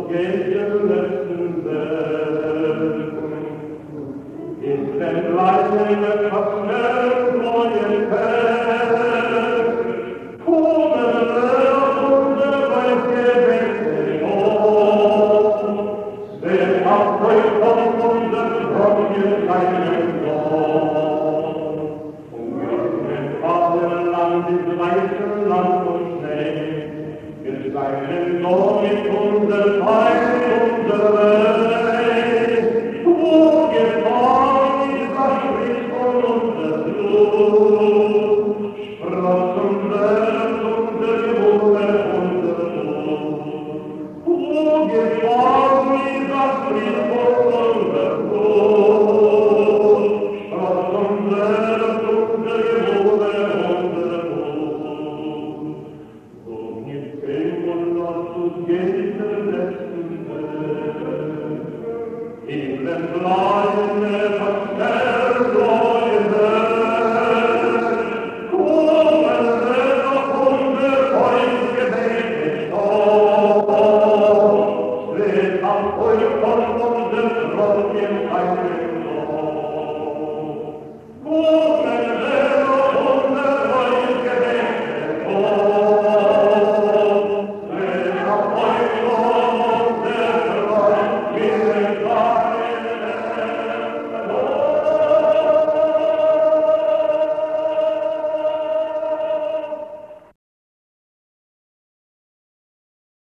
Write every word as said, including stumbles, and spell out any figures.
geht im letzten Welt. Ist denn gleich eine Kaffee neue Feld, kommen Lernende bei Gewächse auf, wer abweicht von unserem Trocken keinen Dorf. Umgeschmet Vaterland im weißen Land und Schnee, wir seinen Sohn mit unser Feind, unser Welt, wo gefahren ist das Strich von unser Blut, Sprossen Welt, unser Gewunder, unser Blut, wo gefahren ist das Strich von unser Blut, Sprossen Welt, unser Gewunder, unser Blut. So nicht fehlt und lasst uns gehen in der letzten Welt, in den Blau